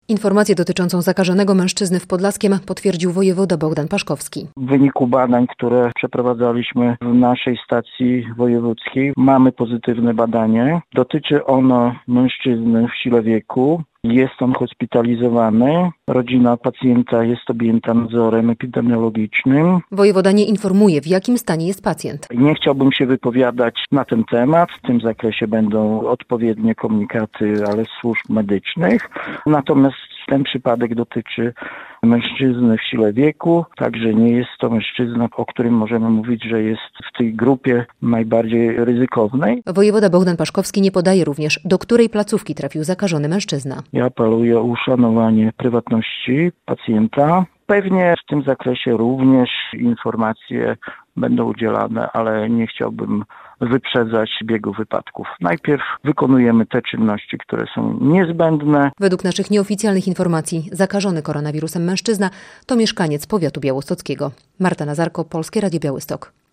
Informację dotyczącą zakażonego mężczyzny w Podlaskiem potwierdził wojewoda Bogdan Paszkowski. W wyniku badań, które przeprowadzaliśmy w naszej stacji wojewódzkiej, mamy pozytywne badanie. Dotyczy ono mężczyzny w sile wieku. Jest on hospitalizowany. Rodzina pacjenta jest objęta nadzorem epidemiologicznym. Wojewoda nie informuje, w jakim stanie jest pacjent. Nie chciałbym się wypowiadać na ten temat. W tym zakresie będą odpowiednie komunikaty, ale służb medycznych. Natomiast ten przypadek dotyczy mężczyzny w sile wieku, także nie jest to mężczyzna, o którym możemy mówić, że jest w tej grupie najbardziej ryzykownej. Wojewoda Bogdan Paszkowski nie podaje również, do której placówki trafił zakażony mężczyzna. Ja apeluję o uszanowanie prywatności pacjenta. Pewnie w tym zakresie również informacje będą udzielane, ale nie chciałbym wyprzedzać biegu wypadków. Najpierw wykonujemy te czynności, które są niezbędne. Według naszych nieoficjalnych informacji zakażony koronawirusem mężczyzna to mieszkaniec powiatu białostockiego. Marta Nazarko, Polskie Radio Białystok.